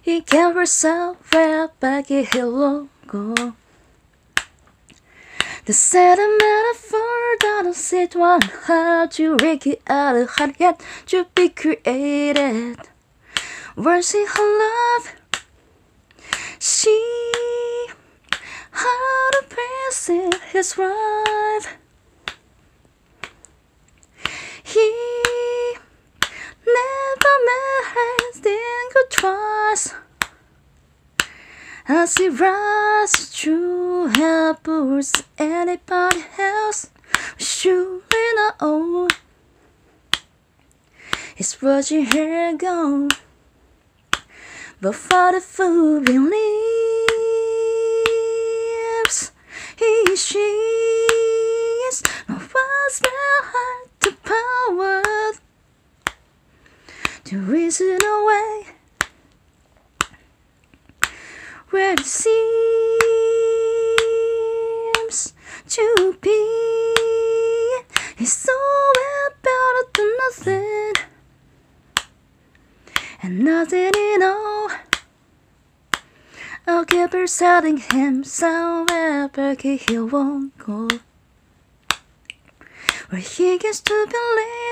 He gave herself right back in his logo. The sentiment for that sit one how to break it out of heart yet to be created. Words in her love, she how to praise it, his wife. He never met her, think twice. As he rises through her boots, anybody else surely know he's watching her go. But for the fool believes she is what's behind the power to reason away where it seems to be. It's so better than nothing, and nothing at all. I'll keep telling him somewhere back he won't go, where he gets to believe